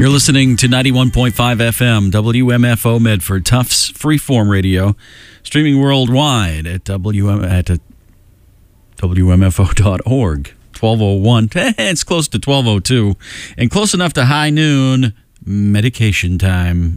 You're listening to 91.5 FM, WMFO Medford, Tufts Freeform Radio, streaming worldwide at WMFO.org. 1201. It's close to 1202, and close enough to high noon, medication time.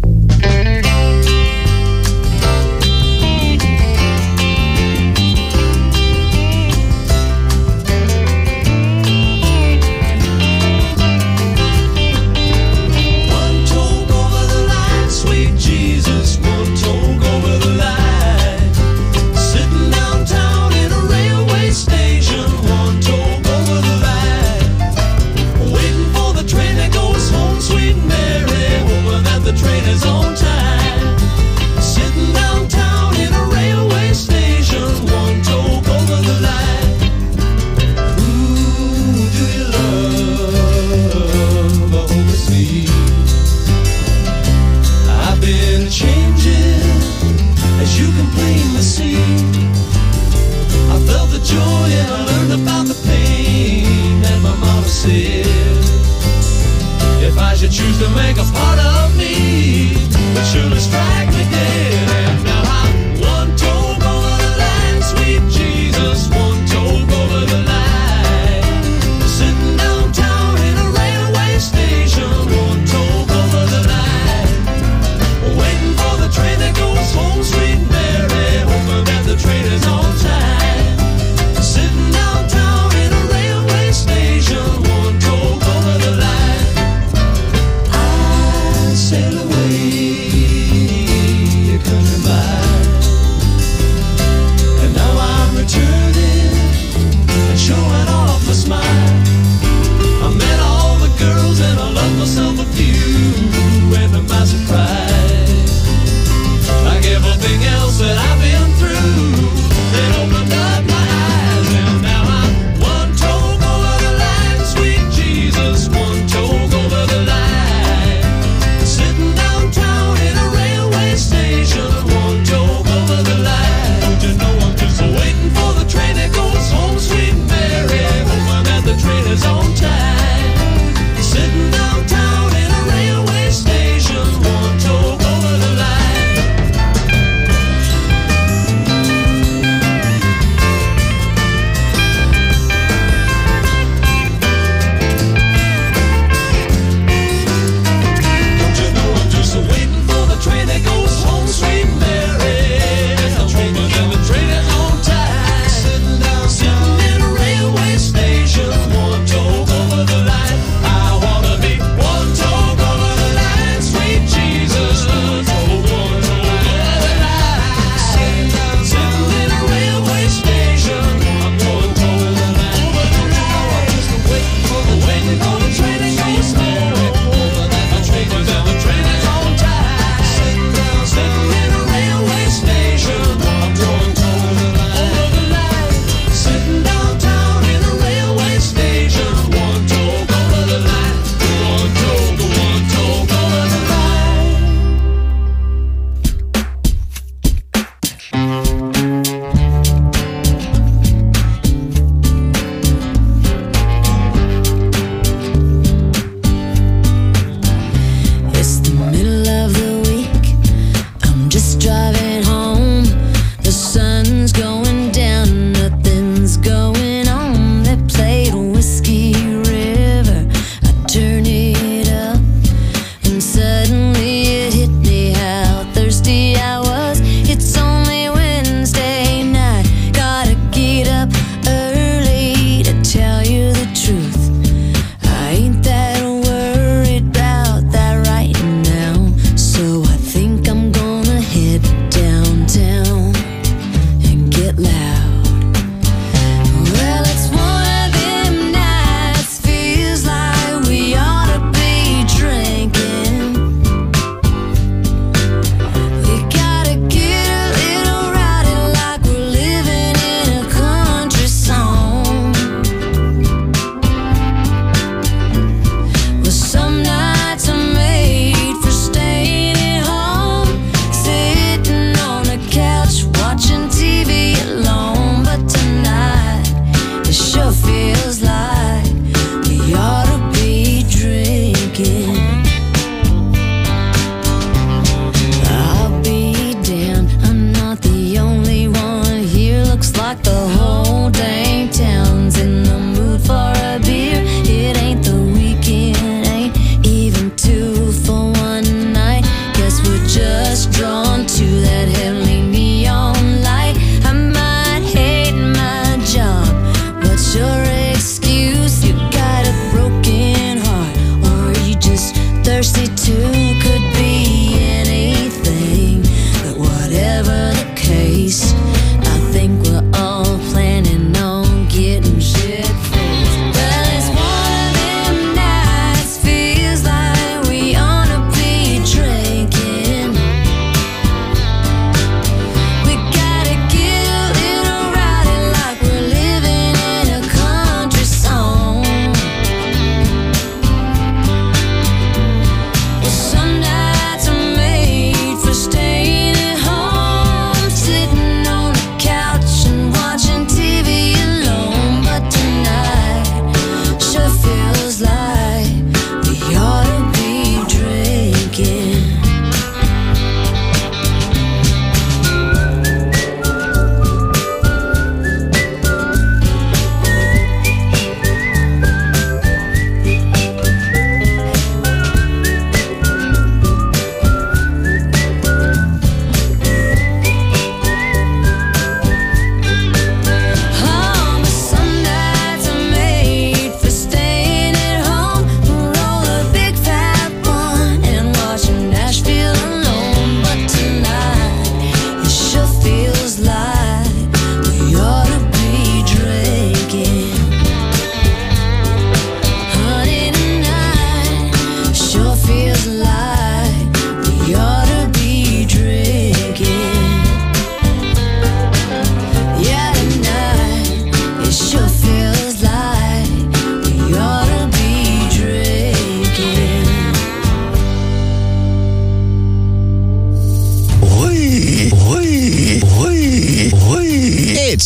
If I should choose to make a part of me, would surely strike me dead. And now I'm one toe over the line, sweet Jesus, one toe over the line. Sitting downtown in a railway station, one toe over the line. Waiting for the train that goes home, sweet Mary, hoping that the train is on time. Sitting downtown in a railway station, one toe over the line.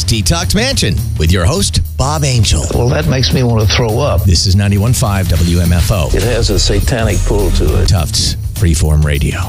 Detox Mansion with your host, Bob Angel. Well, that makes me want to throw up. This is 91.5 WMFO. It has a satanic pull to it. Tufts Freeform Radio.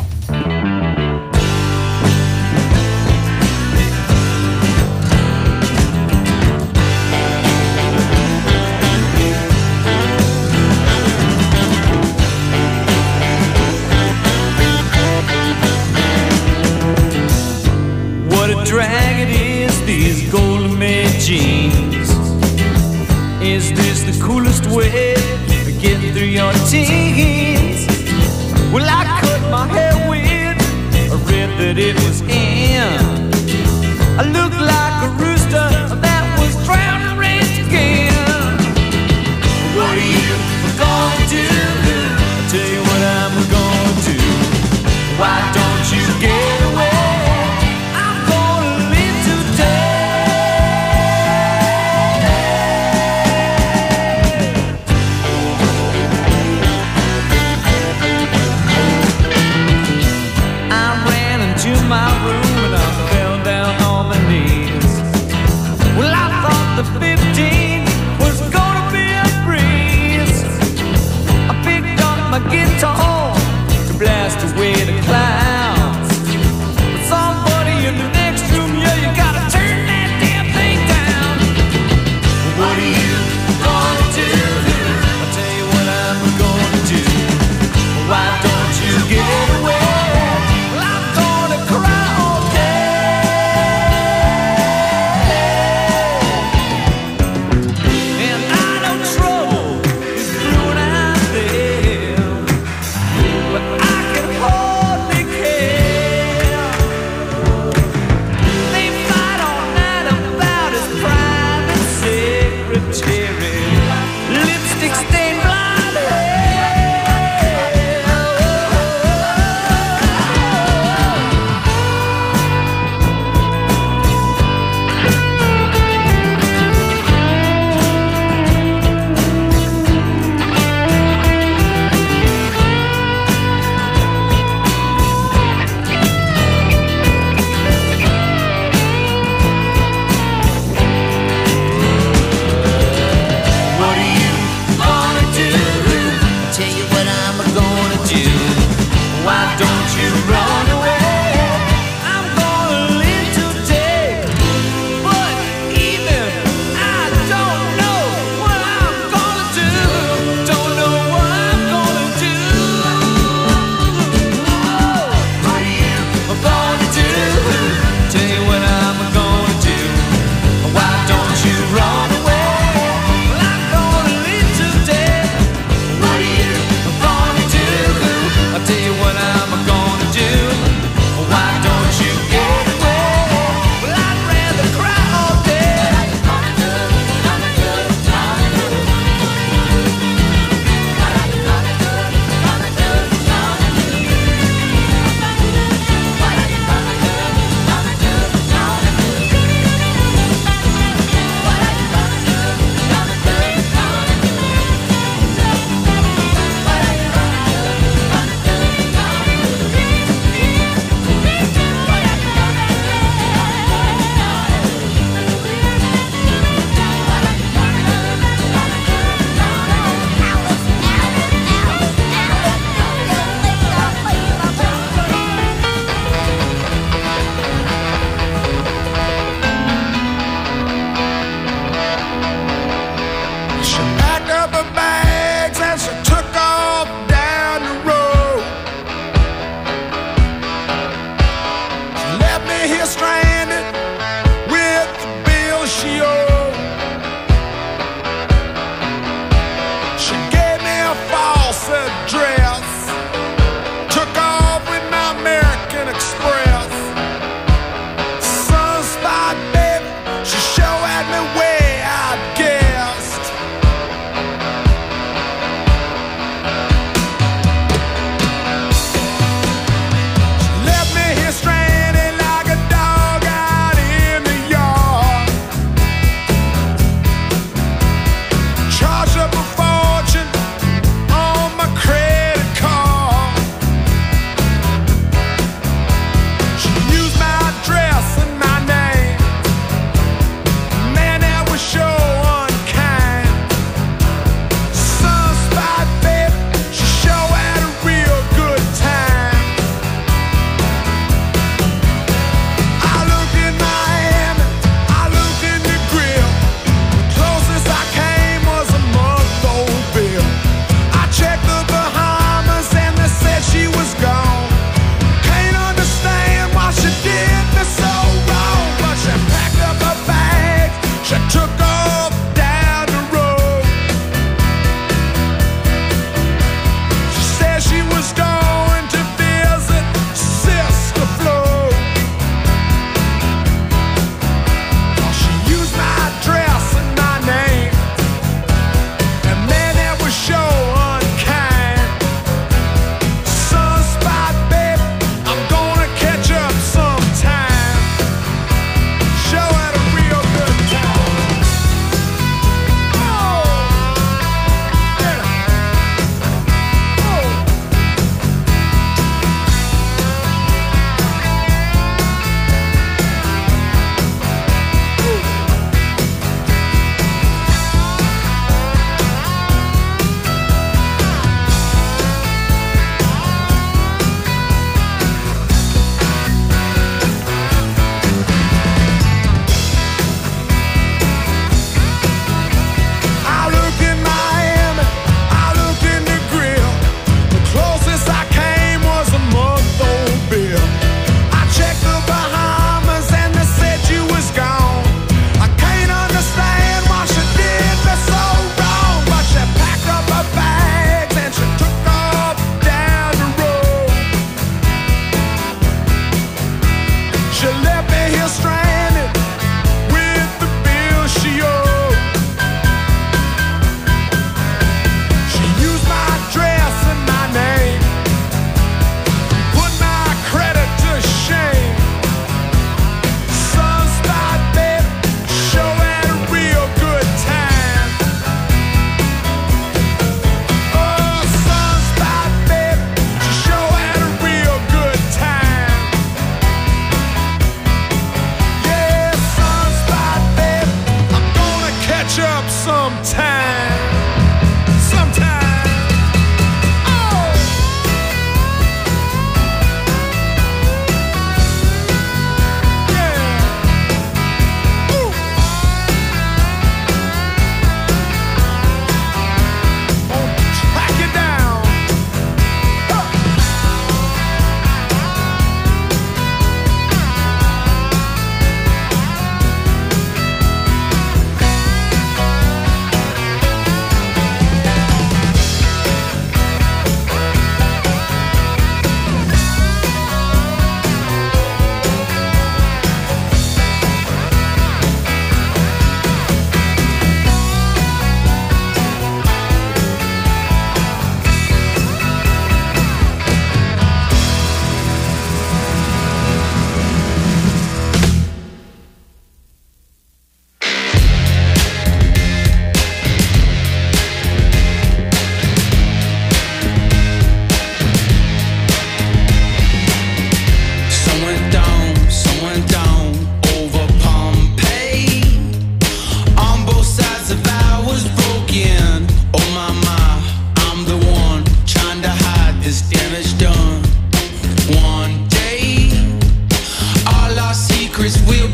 What a drag it is, these golden made jeans. Is this the coolest way of getting through your teens? Well, I cut my hair weird, I read that it was in. I look like a rooster that was drowned and raised again. What are you gonna do? I'll tell you what I'm gonna do. Why don't you get away? My room and I fell down on my knees. Well, I thought the 15 was gonna be a breeze. I picked up my guitar to blast away the clouds. But somebody in the next room, yeah, you gotta turn that damn thing down. What are you gonna do? I'll tell you what I'm gonna do. Why don't you get away? Lipstick stained blonde Left me here stranded like a dog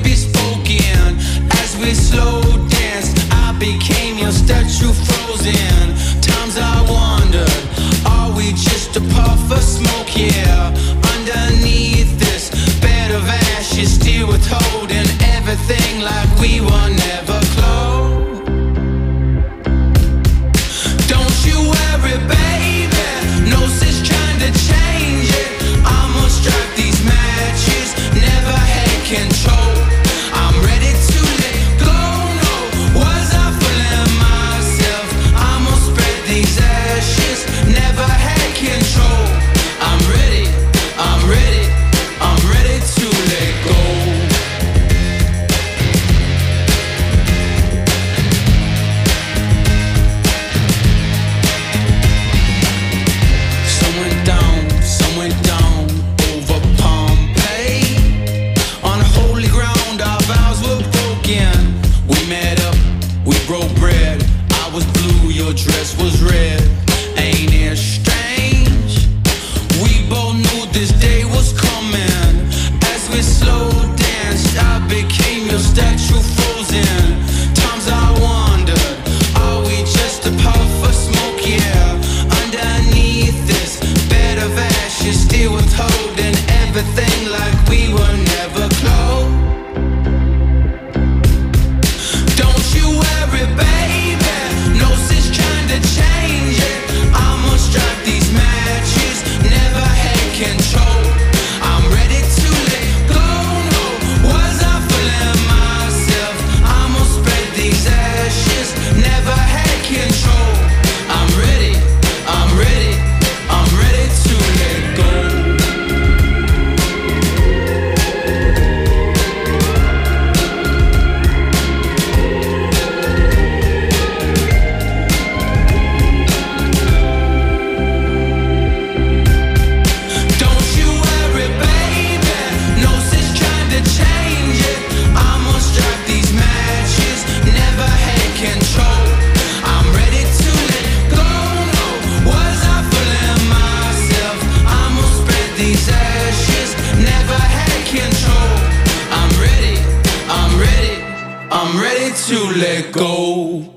be spoken. As we slow danced, I became your statue frozen. Times I wondered, are we just a puff of smoke? Yeah, underneath this bed of ashes, still withholding everything like we were never close. Don't you worry, baby, no sense trying to change it. I'ma strike these matches, never had control. I'm ready to let go, no, was I fooling myself? I'ma spread these ashes, never had control. I'm ready, I'm ready, I'm ready to let go. Some went down over Pompeii. On holy ground, our vows were broken. We met up, we broke bread. I was blue, your dress was red. Ain't it strange? We both knew this day was coming. As we slow danced, I became your statue frozen. Times I wondered, are we just a puff of smoke? Yeah, underneath this bed of ashes, still withholding everything like we were never close. Don't you worry, baby, no sense trying to change it. I'ma strike these matches, never had control. I'm ready to let go, no, was I fooling myself? I'ma spread these ashes, never had control. I'm ready, I'm ready, I'm ready to let go. Don't you worry, baby, no sense trying to change it. I'ma strike these matches, never had control. I'm ready to let go, no, was I fooling myself? I'ma spread these ashes, never had control. I'm ready, I'm ready, I'm ready to let go.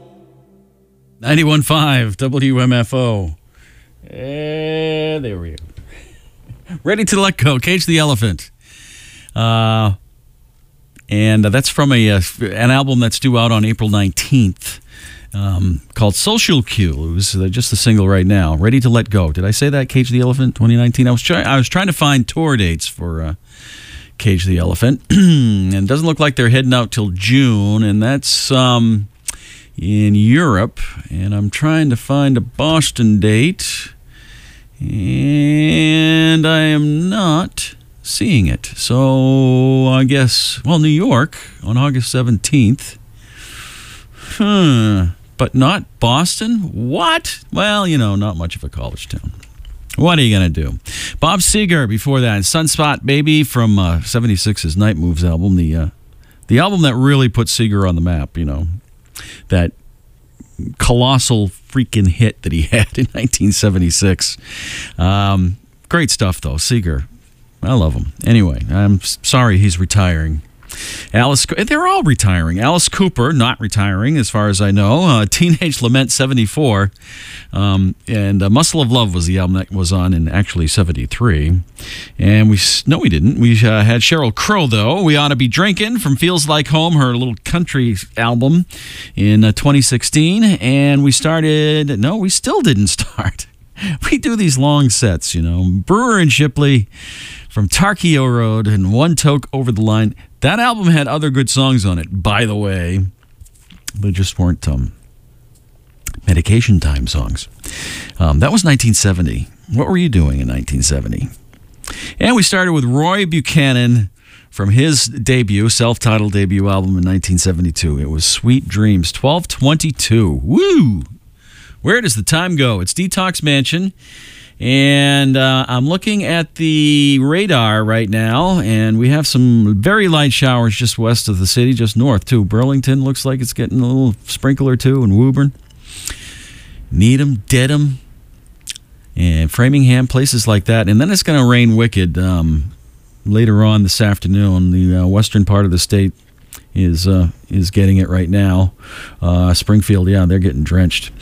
91.5 WMFO. There we go. Ready to Let Go, Cage the Elephant. And that's from an album that's due out on April 19th called Social Cue. It was just the single right now. Ready to Let Go. Did I say that, Cage the Elephant 2019? I was trying to find tour dates for Cage the Elephant. And it doesn't look like they're heading out till June, and that's in Europe. And I'm trying to find a Boston date, and I am not seeing it. So I guess, well, New York on August 17th. But not Boston? What? Well, not much of a college town. What are you going to do? Bob Seger before that. Sunspot Baby from 76's Night Moves album. The album that really put Seger on the map, that colossal freaking hit that he had in 1976. Great stuff, though. Seger. I love him. Anyway, I'm sorry he's retiring. They're all retiring. Alice Cooper, not retiring as far as I know. Teenage Lament 74. And Muscle of Love was the album that was on in actually 73. And we didn't. We had Sheryl Crow, though. We Ought to Be Drinking from Feels Like Home, her little country album in 2016. And we still didn't start. We do these long sets, Brewer and Shipley from Tarkio Road and One Toke Over the Line. That album had other good songs on it, by the way. They just weren't Medication Time songs. That was 1970. What were you doing in 1970? And we started with Roy Buchanan from his self-titled debut album in 1972. It was Sweet Dreams, 12:22. Woo! Where does the time go? It's Detox Mansion. And I'm looking at the radar right now, and we have some very light showers just west of the city, just north, too. Burlington looks like it's getting a little sprinkle or two, and Woburn. Needham, Dedham, and Framingham, places like that. And then it's going to rain wicked later on this afternoon. The western part of the state is getting it right now. Springfield, yeah, they're getting drenched.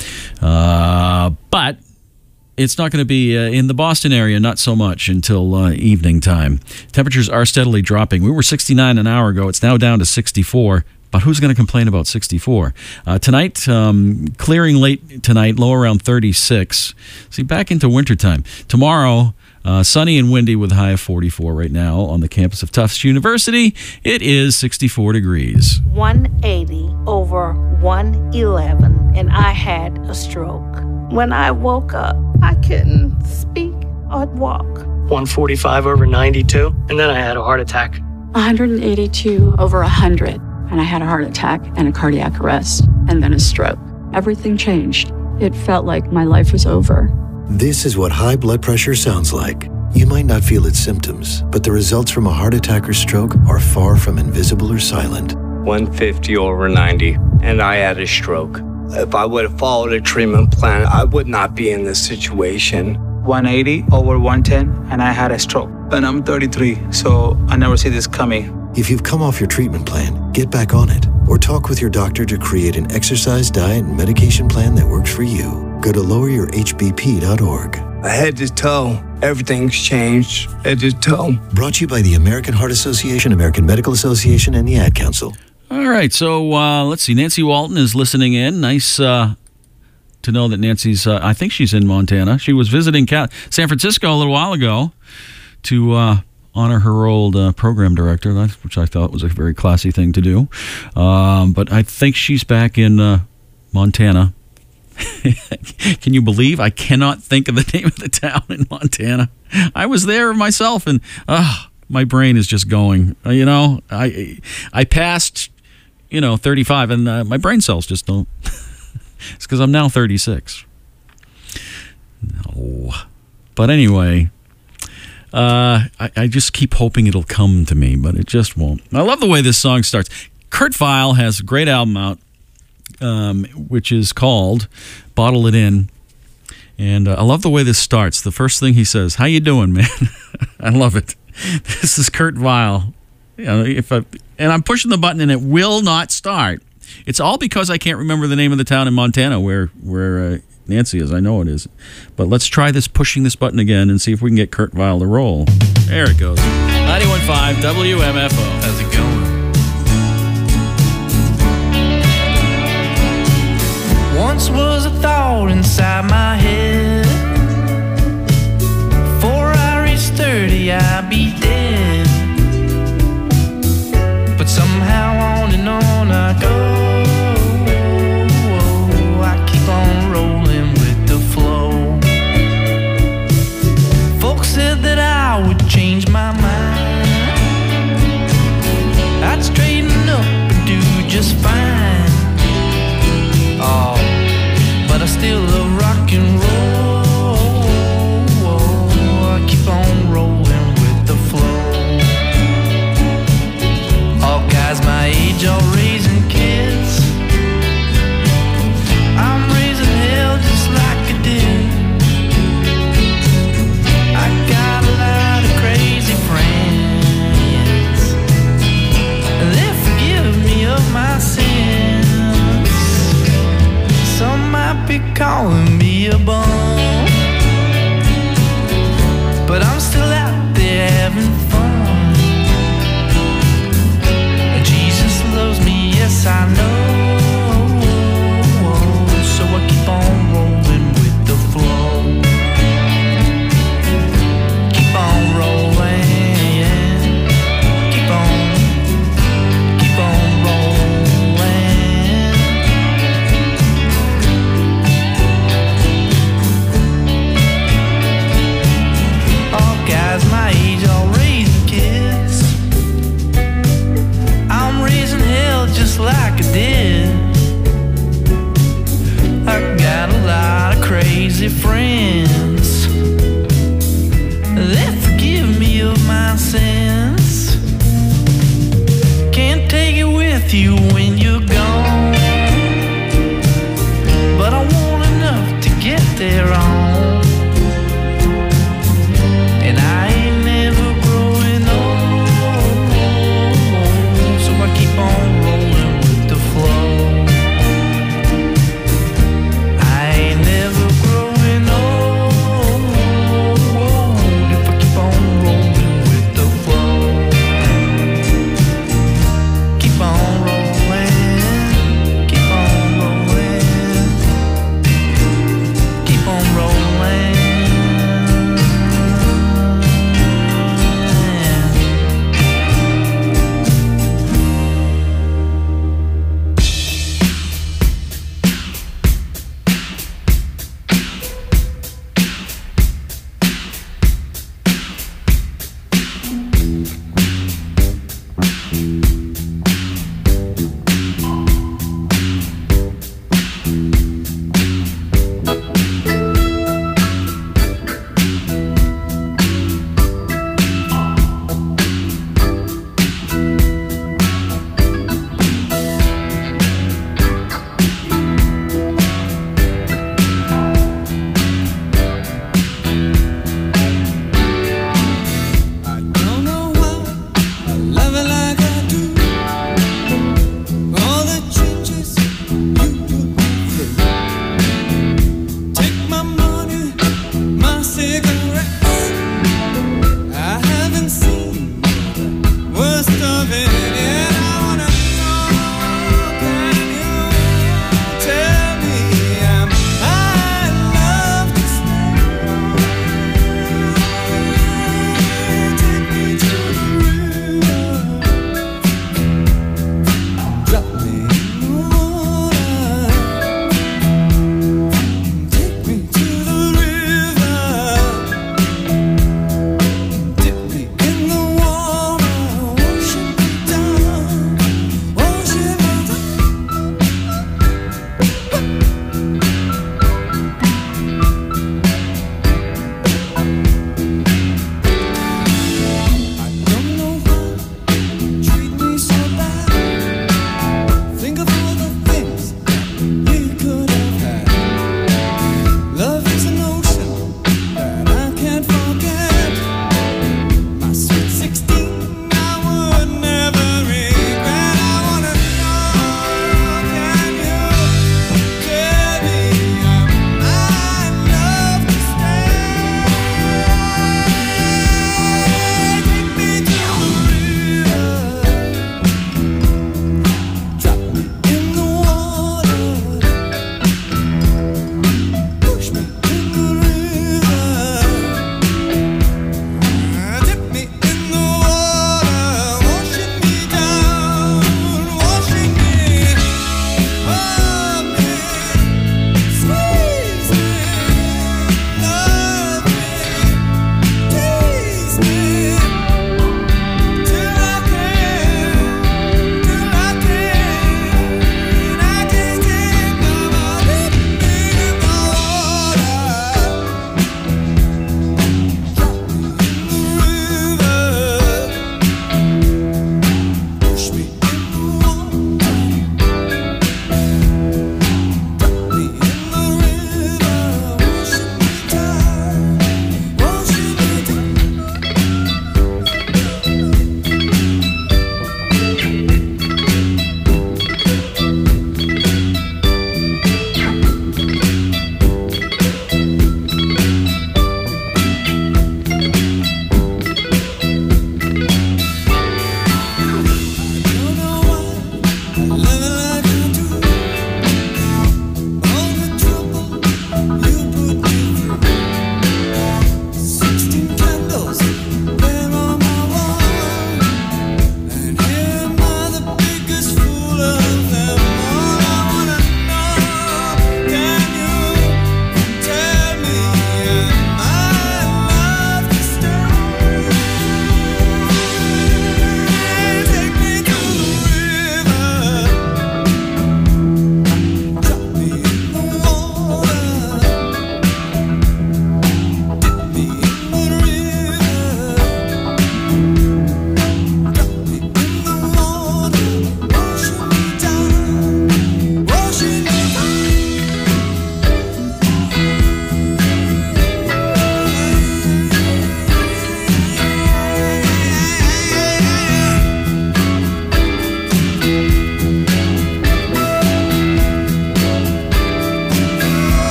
But it's not going to be in the Boston area, not so much until evening time. Temperatures are steadily dropping. We were 69 an hour ago. It's now down to 64. But who's going to complain about 64? Tonight, clearing late tonight, low around 36. See, back into wintertime. Tomorrow, sunny and windy with a high of 44 right now on the campus of Tufts University. It is 64 degrees. 180 over 111, and I had a stroke. When I woke up, I couldn't speak or walk. 145 over 92, and then I had a heart attack. 182 over 100, and I had a heart attack and a cardiac arrest, and then a stroke. Everything changed. It felt like my life was over. This is what high blood pressure sounds like. You might not feel its symptoms, but the results from a heart attack or stroke are far from invisible or silent. 150 over 90, and I had a stroke. If I would have followed a treatment plan, I would not be in this situation. 180 over 110, and I had a stroke. And I'm 33, so I never see this coming. If you've come off your treatment plan, get back on it, or talk with your doctor to create an exercise, diet, and medication plan that works for you. Go to loweryourhbp.org. Head to toe, everything's changed. Head to toe. Brought to you by the American Heart Association, American Medical Association, and the Ad Council. All right, so let's see. Nancy Walton is listening in. Nice to know that Nancy's, I think she's in Montana. She was visiting San Francisco a little while ago to honor her old program director, which I thought was a very classy thing to do. But I think she's back in Montana. Can you believe I cannot think of the name of the town in Montana? I was there myself, and my brain is just going. I passed 35, and my brain cells just don't. It's because I'm now 36. No. But anyway, I just keep hoping it'll come to me, but it just won't. I love the way this song starts. Kurt Vile has a great album out, which is called Bottle It In. And I love the way this starts. The first thing he says, "How you doing, man?" I love it. This is Kurt Vile. And I'm pushing the button and it will not start. It's all because I can't remember the name of the town in Montana where Nancy is. I know it is. But let's try pushing this button again and see if we can get Kurt Vile to roll. There it goes. 91.5 WMFO. How's it going? Once was a thought inside my head. Before I reached 30, I'd be dead. But somehow on and on I go. I keep on rolling with the flow. Folks said that I would change my mind. I'd straighten up and do just fine. Oh, but I still love rock and roll. I keep on rolling with the flow. All guys my age are raising kids. I'm raising hell just like I did. I got a lot of crazy friends. They forgive me of my sins. Some might be calling me a bum, but I'm still out there having fun. Jesus loves me, yes I know. So I keep on rolling with the flow. Keep on rolling. Keep on rolling. All guys my age are raising kids. I'm raising hell just like I did. I got a lot of crazy friends. They forgive me of my sins. Can't take it with you when you're gone, but I want enough to get there on. And I ain't never growing old.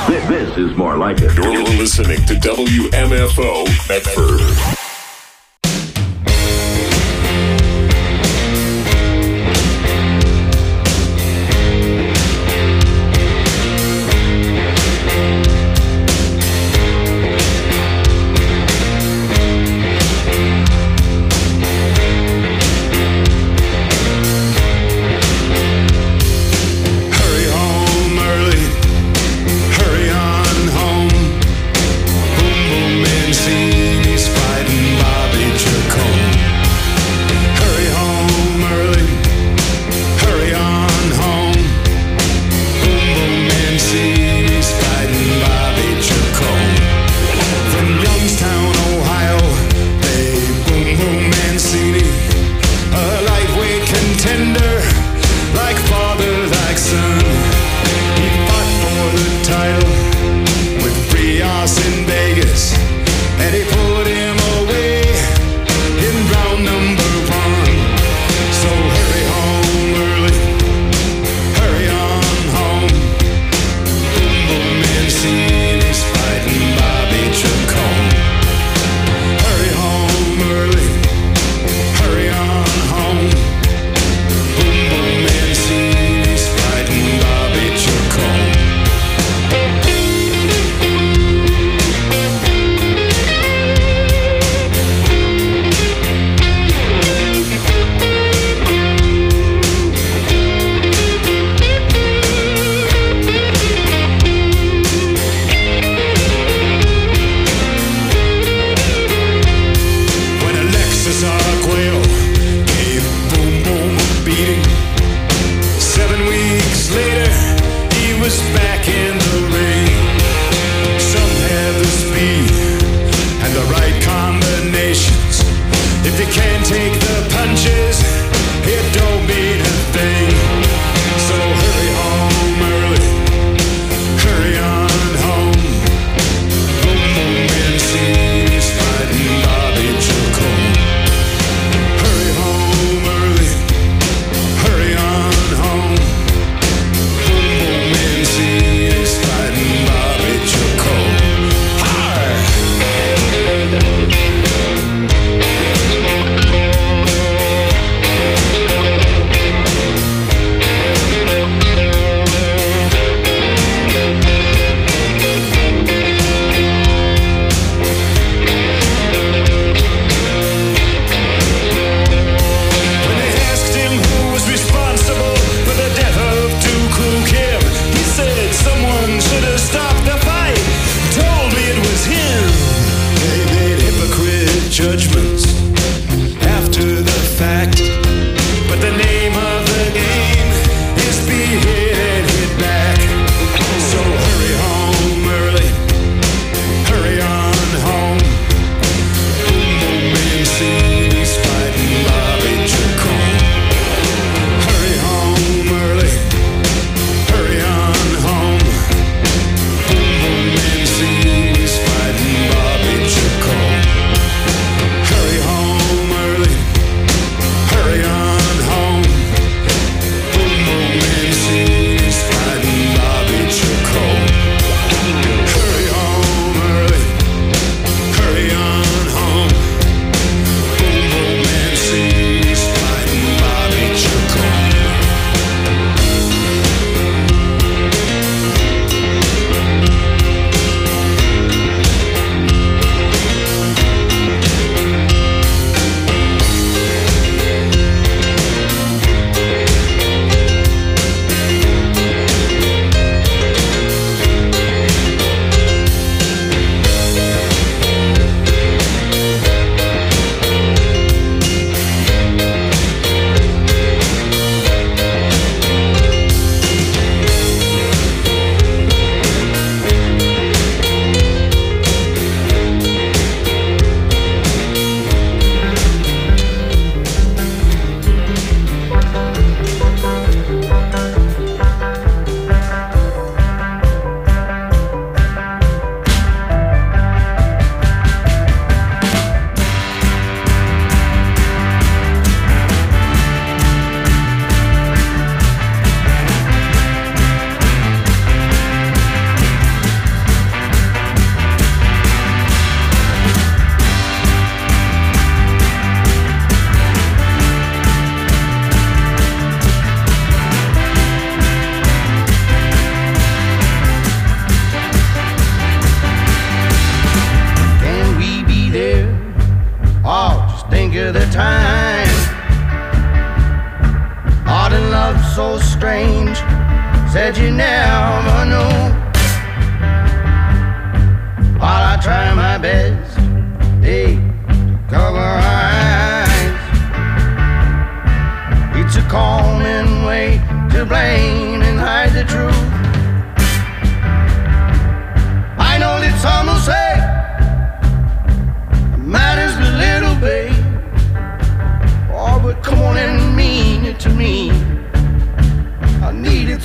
This is more like it. You're listening to WMFO Medford. Fighting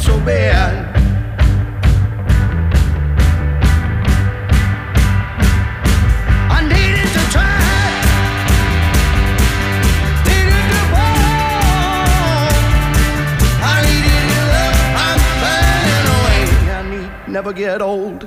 so bad. I needed to try, needed to fall. I needed your love, I'm burning away. I need never get old.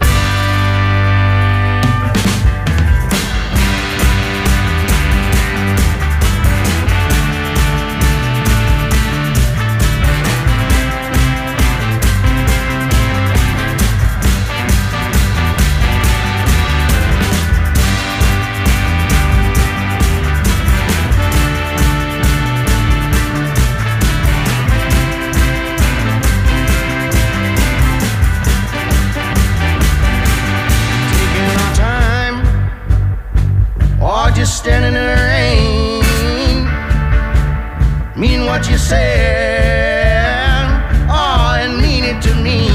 Just standing in the rain, mean what you said, oh, and mean it to me.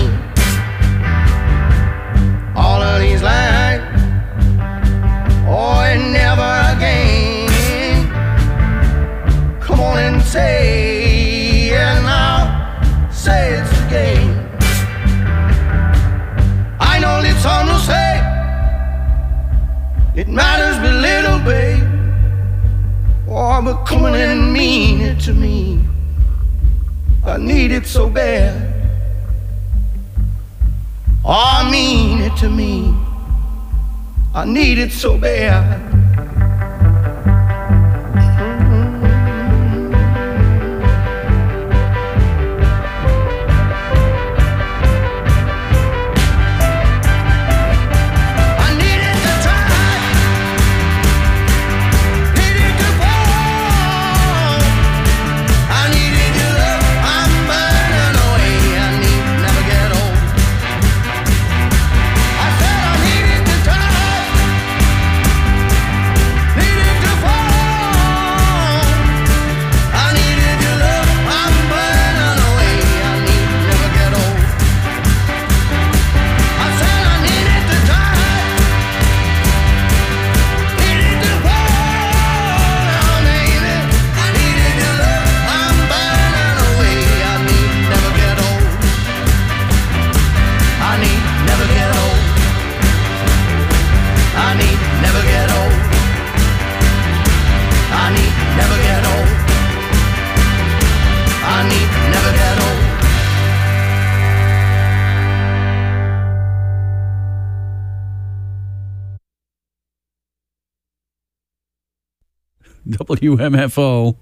All of these lies, oh, and never again. Come on and say, and I'll say it's again. I know it's all to say. It matters but little, babe. Oh, but come on and mean it to me. I need it so bad. Oh, mean it to me. I need it so bad. WMFO,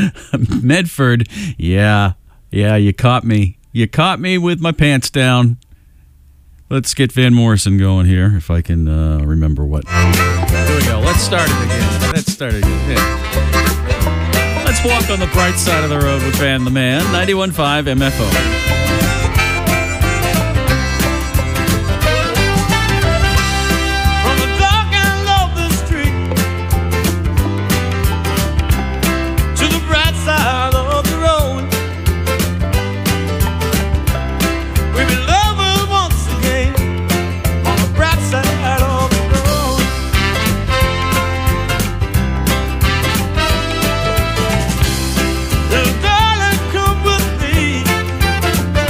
Medford. Yeah, you caught me. You caught me with my pants down. Let's get Van Morrison going here, if I can remember what. Here we go. Let's start it again. Yeah. Let's walk on the bright side of the road with Van the Man. 91.5 MFO. Darling, come with me.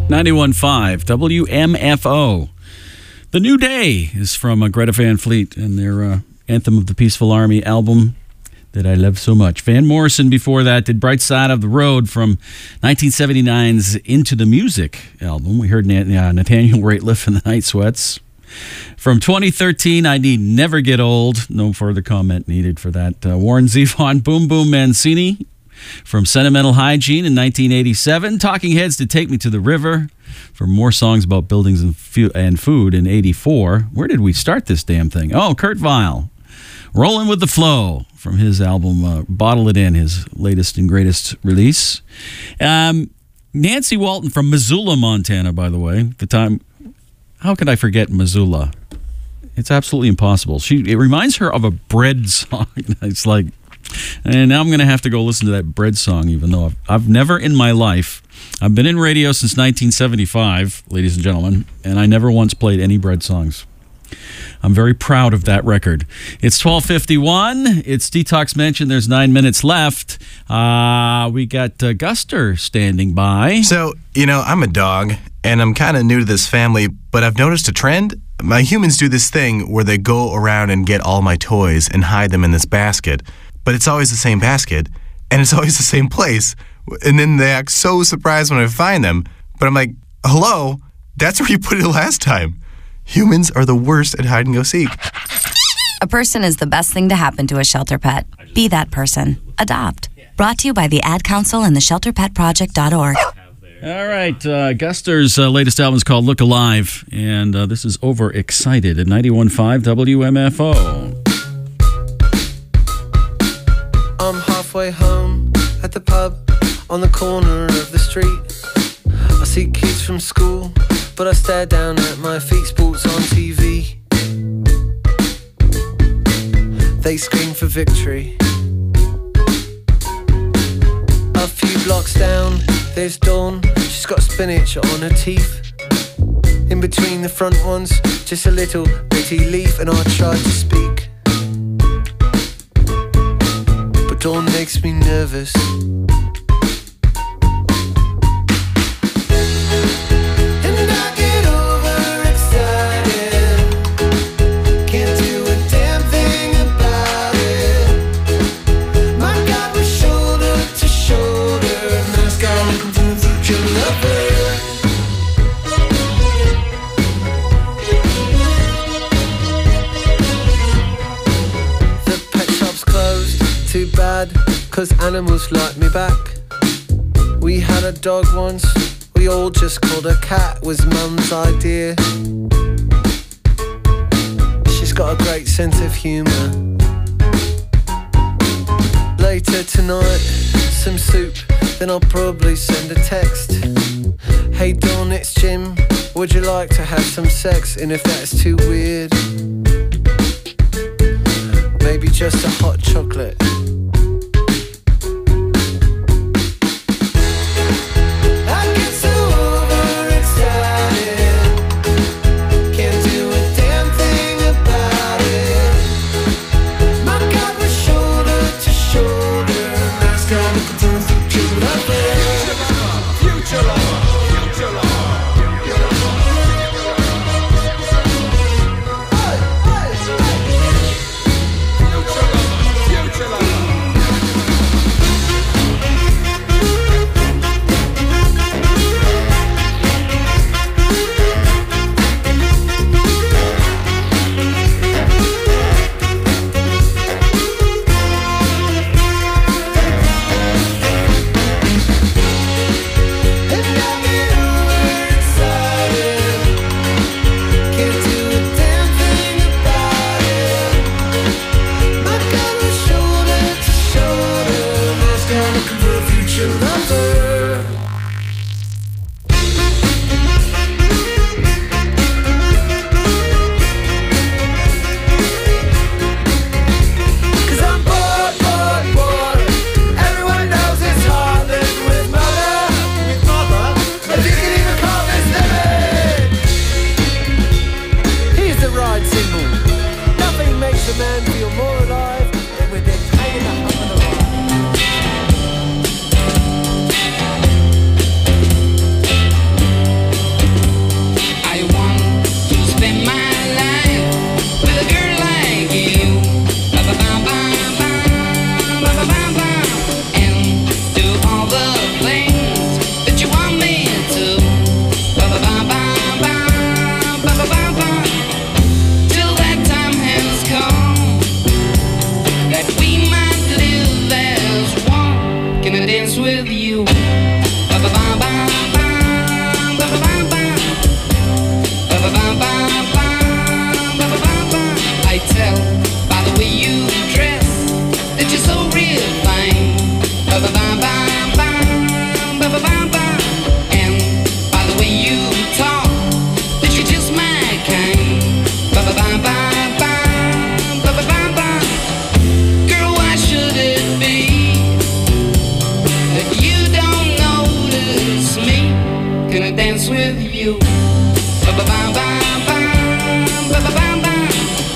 91.5 WMFO. The New Day is from Greta Van Fleet and their Anthem of the Peaceful Army album that I love so much. Van Morrison before that did Bright Side of the Road from 1979's Into the Music album. We heard Nathaniel Rateliff and the Night Sweats. From 2013, I Need Never Get Old. No further comment needed for that. Warren Zevon, Boom Boom Mancini. From Sentimental Hygiene in 1987. Talking Heads to Take Me to the River. For more songs about buildings and food in 84. Where did we start this damn thing? Oh, Kurt Weill. Rolling with the Flow from his album Bottle It In, his latest and greatest release. Nancy Walton from Missoula, Montana, by the way. The time, how could I forget Missoula? It's absolutely impossible. It reminds her of a Bread song. It's like, and now I'm going to have to go listen to that Bread song, even though I've never in my life, I've been in radio since 1975, ladies and gentlemen, and I never once played any Bread songs. I'm very proud of that record. It's 12:51. It's Detox Mention. There's 9 minutes left. We got Guster standing by. So, I'm a dog, and I'm kind of new to this family, but I've noticed a trend. My humans do this thing where they go around and get all my toys and hide them in this basket, but it's always the same basket, and it's always the same place. And then they act so surprised when I find them. But I'm like, hello, that's where you put it last time. Humans are the worst at hide and go seek. A person is the best thing to happen to a shelter pet. Be that person. Adopt. Brought to you by the Ad Council and the ShelterPetProject.org. All right, Guster's latest album is called Look Alive, and this is Overexcited at 91.5 WMFO. I'm halfway home at the pub on the corner of the street. I see kids from school, but I stare down at my feet. Sports on TV, they scream for victory. A few blocks down, there's Dawn. She's got spinach on her teeth. In between the front ones, just a little bitty leaf. And I tried to speak, but Dawn makes me nervous. Cause animals like me back. We had a dog once, we all just called her Cat. Was Mum's idea. She's got a great sense of humour. Later tonight, some soup, then I'll probably send a text. Hey Dawn, it's Jim, would you like to have some sex? And if that's too weird, maybe just a hot chocolate. Future love. you. Ba-ba-bam-bam-bam, ba-ba-bam-bam.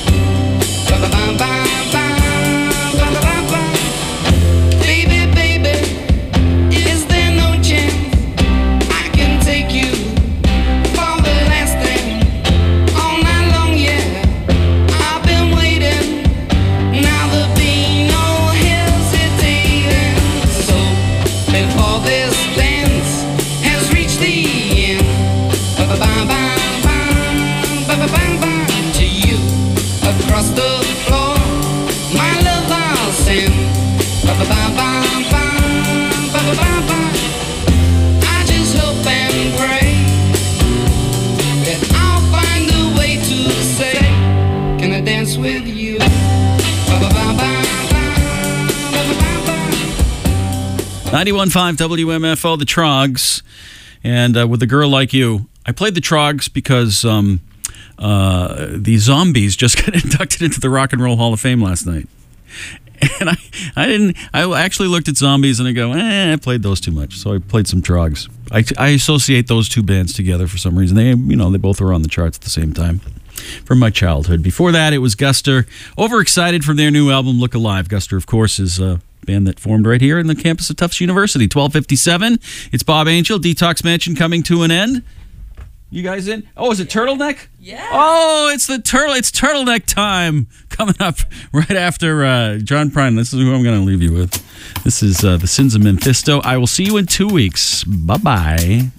Ba-ba-bam-bam-bam, ba-ba-bam-bam. Baby, baby, is there no chance I can take you for the last thing all night long? Yeah, I've been waiting. Now there'll be no hesitating. So before this dance has reached the end, ba-ba-bam-bam, ba-ba-bam-bam, to you across the floor, my love I'll send. Ba-ba-bam-bam, ba-ba-bam-bam. I just hope and pray that I'll find a way to say, can I dance with you? Ba-ba-bam-bam, ba-ba-bam-bam. 91.5 WMFO, the Trogs, and With a Girl Like You. I played the Trogs because the Zombies just got inducted into the Rock and Roll Hall of Fame last night. And I actually looked at Zombies and I go, I played those too much. So I played some Trogs. I associate those two bands together for some reason. They both were on the charts at the same time from my childhood. Before that, it was Guster, Overexcited from their new album, Look Alive. Guster, of course, is a band that formed right here in the campus of Tufts University. 12:57. It's Bob Angel, Detox Mansion coming to an end. You guys in? Oh, is it Turtleneck? Yeah. Oh, it's Turtleneck time coming up right after John Prine. This is who I'm going to leave you with. This is the Sins of Mephisto. I will see you in 2 weeks. Bye-bye.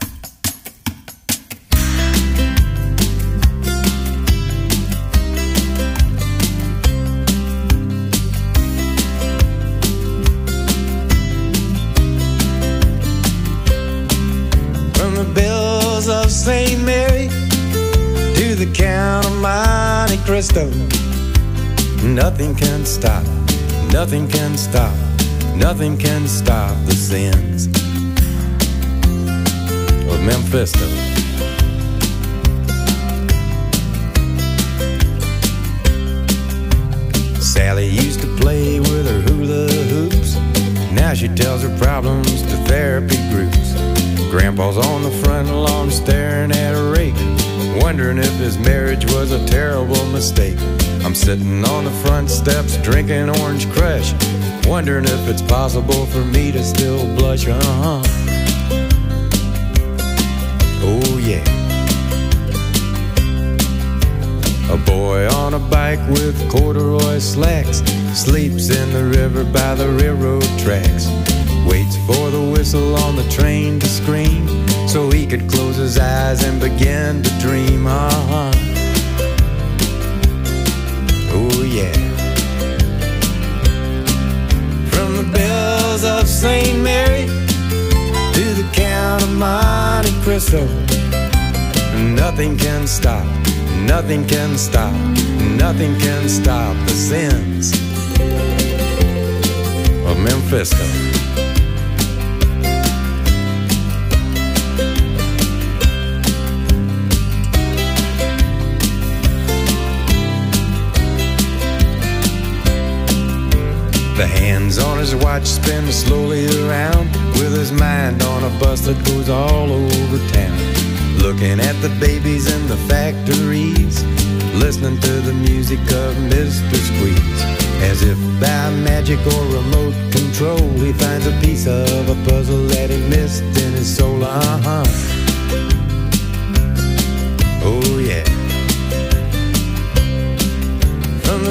From the bells of St. Mary to the Count of Monte Cristo, nothing can stop, nothing can stop, nothing can stop the sins of Mephisto. Sally used to play with her hula hoops. Now she tells her problems to therapy groups. Grandpa's on the front lawn staring at a rake, wondering if his marriage was a terrible mistake. I'm sitting on the front steps drinking Orange Crush, wondering if it's possible for me to still blush. Oh yeah. A boy on a bike with corduroy slacks sleeps in the river by the railroad tracks. Waits for the whistle on the train to scream so he could close his eyes and begin to dream. Oh yeah. From the bells of St. Mary to the Count of Monte Cristo, nothing can stop, nothing can stop, nothing can stop the sins of Mephisto. The hands on his watch spin slowly around, with his mind on a bus that goes all over town. Looking at the babies in the factories, listening to the music of Mr. Squeeze. As if by magic or remote control, he finds a piece of a puzzle that he missed in his soul.